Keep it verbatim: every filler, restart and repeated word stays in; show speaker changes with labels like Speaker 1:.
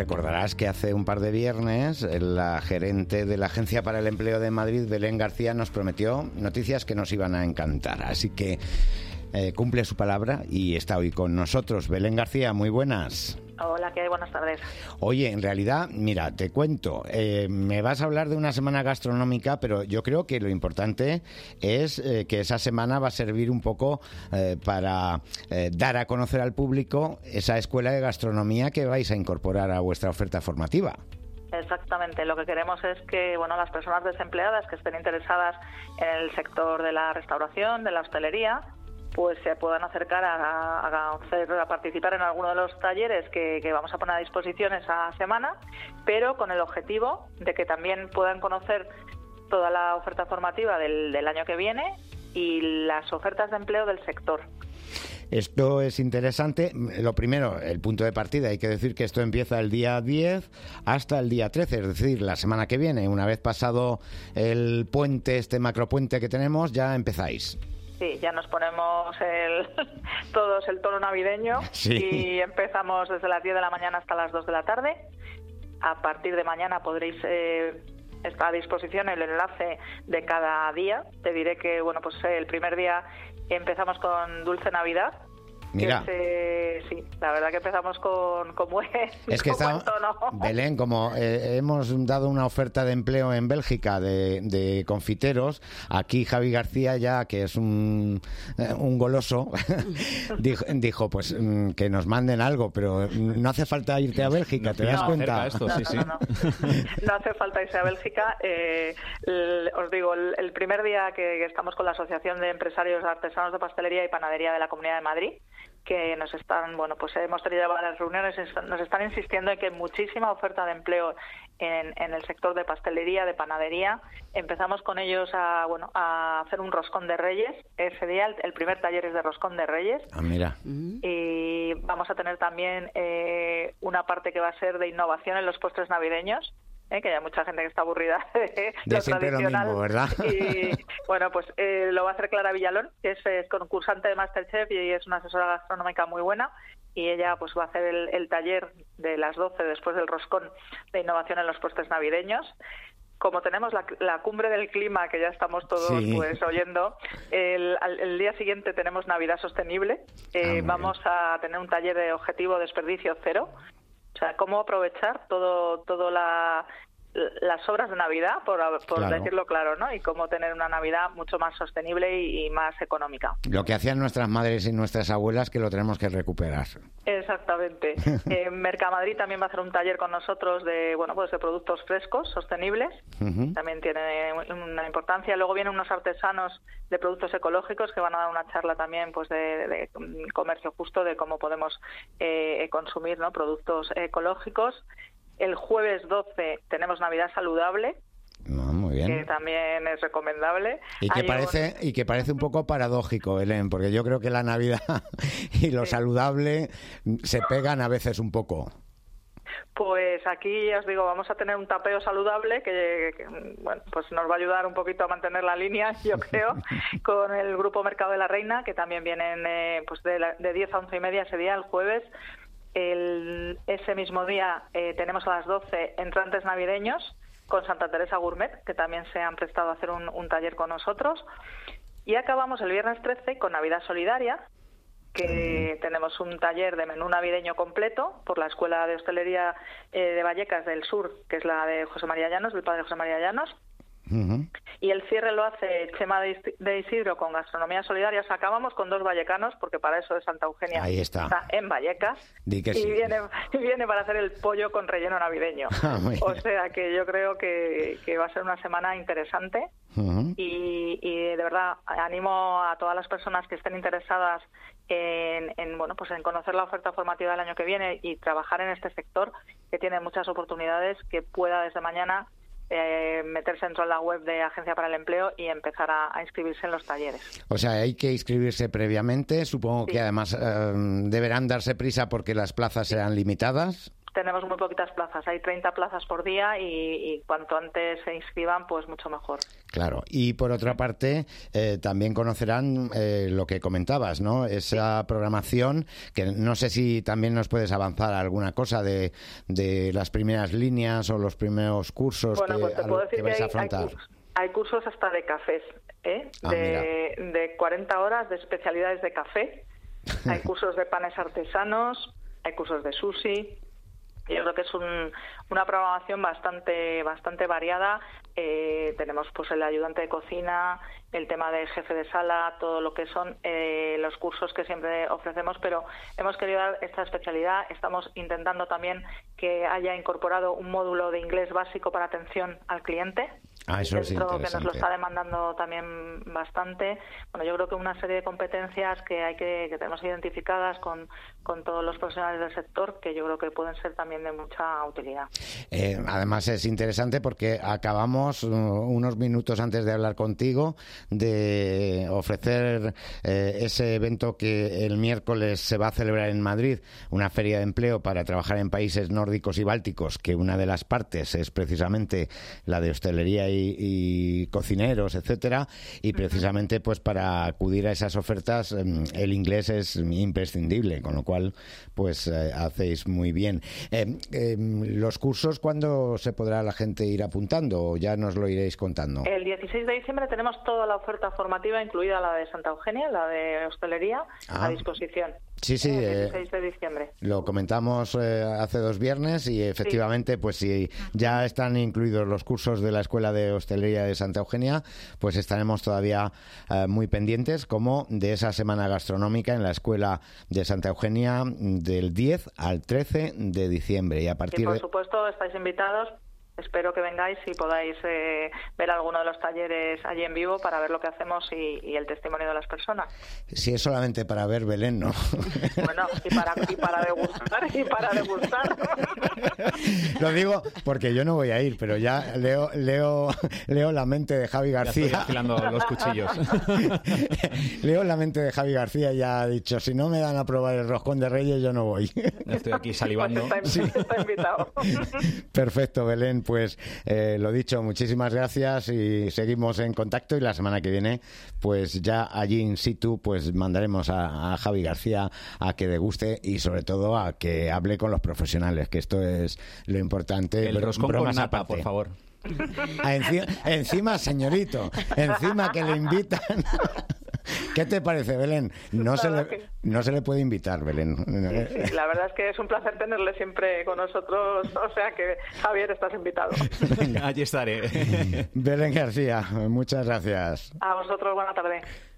Speaker 1: recordarás que hace un par de viernes la gerente de la Agencia para el Empleo de Madrid, Belén García, nos prometió noticias que nos iban a encantar. Así que eh, cumple su palabra y está hoy con nosotros. Belén García, muy buenas.
Speaker 2: Hola, ¿qué hay? Buenas tardes.
Speaker 1: Oye, en realidad, mira, te cuento, eh, me vas a hablar de una semana gastronómica, pero yo creo que lo importante es eh, que esa semana va a servir un poco eh, para eh, dar a conocer al público esa escuela de gastronomía que vais a incorporar a vuestra oferta formativa.
Speaker 2: Exactamente, lo que queremos es que bueno, las personas desempleadas que estén interesadas en el sector de la restauración, de la hostelería, pues se puedan acercar a, a, hacer, a participar en alguno de los talleres que, que vamos a poner a disposición esa semana, pero con el objetivo de que también puedan conocer toda la oferta formativa del, del año que viene y las ofertas de empleo del sector.
Speaker 1: Esto es interesante. Lo primero, el punto de partida, hay que decir que esto empieza el día diez hasta el día trece, es decir, la semana que viene. Una vez pasado el puente, este macropuente que tenemos, ya empezáis.
Speaker 2: Sí, ya nos ponemos el, todos el tono navideño sí. Y empezamos desde las diez de la mañana hasta las dos de la tarde. A partir de mañana podréis eh, estar a disposición el enlace de cada día. Te diré que bueno, pues el primer día empezamos con Dulce Navidad.
Speaker 1: Mira.
Speaker 2: Que, sí, la verdad que empezamos con, con buen,
Speaker 1: es que
Speaker 2: con
Speaker 1: está,
Speaker 2: buen tono.
Speaker 1: Belén, como eh, hemos dado una oferta de empleo en Bélgica de, de confiteros, aquí Javi García ya, que es un, eh, un goloso, dijo, dijo pues que nos manden algo, pero no hace falta irte a Bélgica, ¿te das
Speaker 2: no,
Speaker 1: cuenta?
Speaker 2: Esto, no, sí, sí. No, no, no. no hace falta irse a Bélgica. Eh, el, os digo, el, el primer día que, que estamos con la Asociación de Empresarios Artesanos de Pastelería y Panadería de la Comunidad de Madrid, que nos están, bueno, pues hemos tenido varias reuniones, nos están insistiendo en que hay muchísima oferta de empleo en, en el sector de pastelería, de panadería. Empezamos con ellos a, bueno, a hacer un roscón de Reyes. Ese día el, el primer taller es de roscón de Reyes.
Speaker 1: Ah, mira.
Speaker 2: Y vamos a tener también eh, una parte que va a ser de innovación en los postres navideños. ¿Eh? Que hay mucha gente que está aburrida de,
Speaker 1: de
Speaker 2: lo
Speaker 1: siempre
Speaker 2: tradicional.
Speaker 1: Lo mismo, ¿verdad?
Speaker 2: Y bueno, pues eh, lo va a hacer Clara Villalón, que es, es concursante de MasterChef y es una asesora gastronómica muy buena. Y ella pues va a hacer el, el taller de las doce después del roscón de innovación en los postres navideños. Como tenemos la, la cumbre del clima, que ya estamos todos sí. pues oyendo, el, el día siguiente tenemos Navidad Sostenible. Eh, ah, vamos bien. a tener un taller de objetivo desperdicio cero. O sea, cómo aprovechar todo, todo la, las obras de Navidad, por, por claro. decirlo claro, ¿no? Y cómo tener una Navidad mucho más sostenible y, y más económica.
Speaker 1: Lo que hacían nuestras madres y nuestras abuelas, que lo tenemos que recuperar.
Speaker 2: Exactamente. eh, Mercamadrid también va a hacer un taller con nosotros de, bueno, pues de productos frescos, sostenibles. Uh-huh. También tiene una importancia. Luego vienen unos artesanos de productos ecológicos que van a dar una charla también, pues de, de comercio justo, de cómo podemos eh, consumir, ¿no? Productos ecológicos. El jueves doce tenemos Navidad Saludable.
Speaker 1: No, muy bien.
Speaker 2: Que también es recomendable.
Speaker 1: Y que, parece, un... y que parece un poco paradójico, Belén, porque yo creo que la Navidad y lo sí. saludable se pegan a veces un poco.
Speaker 2: Pues aquí ya os digo, vamos a tener un tapeo saludable que, que bueno, pues nos va a ayudar un poquito a mantener la línea, yo creo, con el grupo Mercado de la Reina, que también vienen eh, pues de, la, de diez a once y media ese día, el jueves. El, ese mismo día eh, tenemos a las doce entrantes navideños con Santa Teresa Gourmet, que también se han prestado a hacer un, un taller con nosotros. Y acabamos el viernes trece con Navidad Solidaria, que tenemos un taller de menú navideño completo por la Escuela de Hostelería eh, de Vallecas del Sur, que es la de José María Llanos, del padre José María Llanos. Uh-huh. Y el cierre lo hace Chema de Isidro con Gastronomía Solidaria. O sea, acabamos con dos vallecanos, porque para eso de Santa Eugenia
Speaker 1: Ahí está.
Speaker 2: está en Vallecas.
Speaker 1: Di que
Speaker 2: y
Speaker 1: sí.
Speaker 2: viene, viene para hacer el pollo con relleno navideño.
Speaker 1: Ah,
Speaker 2: o sea que yo creo que, que va a ser una semana interesante. Uh-huh. y, y de verdad animo a todas las personas que estén interesadas en, en bueno pues en conocer la oferta formativa del año que viene y trabajar en este sector, que tiene muchas oportunidades, que pueda desde mañana Eh, meterse dentro de la web de Agencia para el Empleo y empezar a, a inscribirse en los talleres.
Speaker 1: O sea, hay que inscribirse previamente. Supongo
Speaker 2: sí.
Speaker 1: que además eh, deberán darse prisa porque las plazas serán limitadas.
Speaker 2: tenemos muy poquitas plazas, hay treinta plazas por día y, y cuanto antes se inscriban, pues mucho mejor.
Speaker 1: Claro, y por otra parte, eh, también conocerán eh, lo que comentabas, ¿no? Esa sí. programación, que no sé si también nos puedes avanzar alguna cosa de, de las primeras líneas o los primeros cursos
Speaker 2: bueno,
Speaker 1: que,
Speaker 2: pues te puedo
Speaker 1: a,
Speaker 2: decir
Speaker 1: que vais
Speaker 2: que
Speaker 1: a
Speaker 2: hay,
Speaker 1: afrontar.
Speaker 2: Hay cursos, hay cursos hasta de cafés, ¿eh?
Speaker 1: Ah,
Speaker 2: de, de cuarenta horas de especialidades de café, hay cursos de panes artesanos, hay cursos de sushi. Yo creo que es un, una programación bastante bastante variada. Eh, tenemos pues el ayudante de cocina, el tema del jefe de sala, todo lo que son eh, los cursos que siempre ofrecemos, pero hemos querido dar esta especialidad. Estamos intentando también que haya incorporado un módulo de inglés básico para atención al cliente.
Speaker 1: Ah, eso es interesante.
Speaker 2: Que nos lo está demandando también bastante. Bueno, yo creo que una serie de competencias que hay que, que tenemos identificadas con, con todos los profesionales del sector, que yo creo que pueden ser también de mucha utilidad.
Speaker 1: Eh, además es interesante porque acabamos uh, unos minutos antes de hablar contigo de ofrecer eh, ese evento que el miércoles se va a celebrar en Madrid, una feria de empleo para trabajar en países nórdicos y bálticos, que una de las partes es precisamente la de hostelería y, y cocineros, etcétera, y precisamente pues para acudir a esas ofertas el inglés es imprescindible, con lo cual pues eh, hacéis muy bien. Eh, eh, los cursos, ¿cuándo se podrá la gente ir apuntando o ya nos lo iréis contando?
Speaker 2: El dieciséis de diciembre tenemos toda la oferta formativa, incluida la de Santa Eugenia, la de hostelería, ah. a disposición.
Speaker 1: Sí, sí.
Speaker 2: El dieciséis de diciembre.
Speaker 1: Lo comentamos eh, hace dos viernes y efectivamente, sí. pues si ya están incluidos los cursos de la Escuela de Hostelería de Santa Eugenia, pues estaremos todavía eh, muy pendientes, como de esa semana gastronómica en la Escuela de Santa Eugenia del diez al trece de diciembre. Y a partir
Speaker 2: y por
Speaker 1: de...
Speaker 2: supuesto estáis invitados. Espero que vengáis y podáis eh, ver alguno de los talleres allí en vivo para ver lo que hacemos y, y el testimonio de las personas.
Speaker 1: Si es solamente para ver, Belén, ¿no?
Speaker 2: Bueno, y para, y para degustar, y para degustar.
Speaker 1: Lo digo porque yo no voy a ir, pero ya leo leo leo la mente de Javi García.
Speaker 3: Ya estoy afilando los cuchillos.
Speaker 1: Leo la mente de Javi García y ya ha dicho, si no me dan a probar el roscón de Reyes, yo no voy.
Speaker 3: Estoy aquí salivando.
Speaker 2: Pues está, está invitado.
Speaker 1: Perfecto, Belén. Pues eh, lo dicho, muchísimas gracias y seguimos en contacto, y la semana que viene pues ya allí in situ pues mandaremos a, a Javi García a que deguste y sobre todo a que hable con los profesionales, que esto es lo importante.
Speaker 3: El roscón
Speaker 1: bromas
Speaker 3: con nata,
Speaker 1: aparte.
Speaker 3: por favor.
Speaker 1: Ah, encima, encima, señorito, encima que le invitan. ¿Qué te parece, Belén? No se, le, que... no se le puede invitar, Belén.
Speaker 2: Sí, sí, la verdad es que es un placer tenerle siempre con nosotros. O sea que, Javier, estás invitado.
Speaker 3: Allí estaré.
Speaker 1: Belén García, muchas gracias.
Speaker 2: A vosotros, buena tarde.